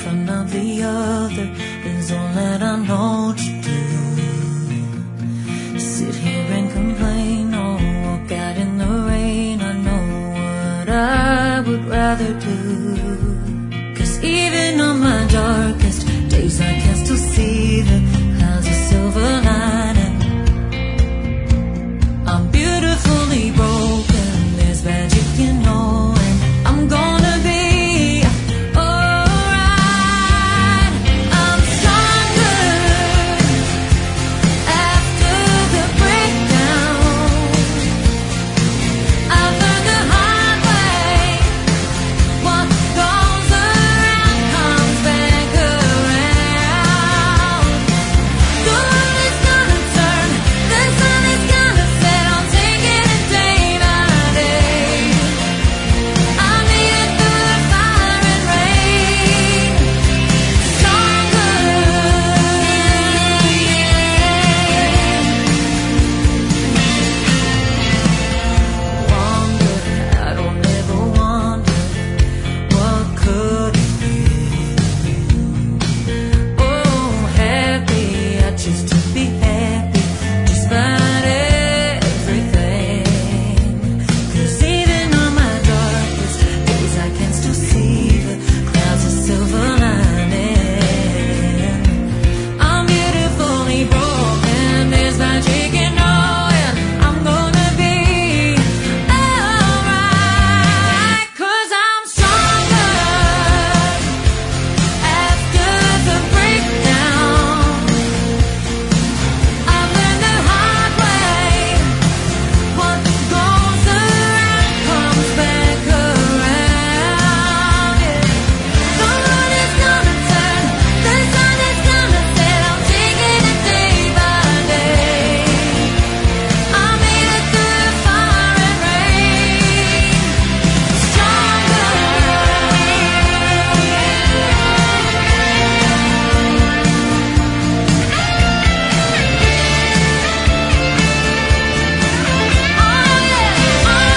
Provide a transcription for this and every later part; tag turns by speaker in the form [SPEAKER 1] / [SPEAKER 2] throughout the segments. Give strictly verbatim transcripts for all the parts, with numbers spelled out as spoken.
[SPEAKER 1] front of the other is all that I know to do. Sit here and complain or walk out in the rain. I know what I would rather do. Cause even on my darkest days I can still see the clouds of silver lining. I'm beautifully broken, there's magic in knowing I'm gonna be alright. I'm stronger after the breakdown. I've learned the hard way, what goes around comes back around. The world is gonna turn, the sun is gonna set, I'm taking it day by day. I made it through the fire and rain, stronger. Wondered, I don't ever wonder what could it be. Oh, happy, I choose to be happy despite everything. Cause even on my darkest days I can still see the clouds of silver lining. I'm beautifully broken, there's magic in knowing I'm gonna be alright. Cause I'm stronger after the breakdown. I've learned the hard way, what goes around comes back around. Yeah. The world is gonna turn, the sun is gonna set, I'm taking it day by day. I made it through the fire and rain, stronger. Oh yeah, oh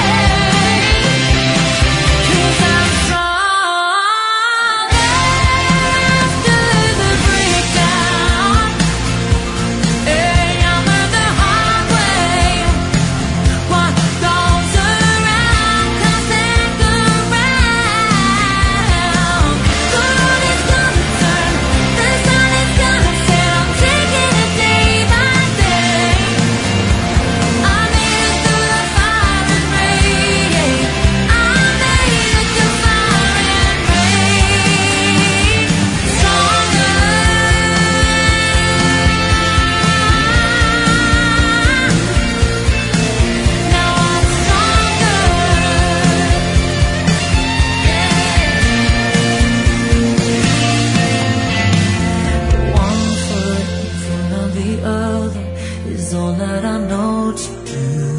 [SPEAKER 1] yeah. Cause I'm strong after the breakdown. Hey, I learned the hard way, what goes around comes back around. The world is gonna turn, the sun is gonna set, I'm taking it day by day. I made it through the fire and rain, I made it through fire and rain, stronger. Now I'm stronger. One foot in front of the other is all that I know to do.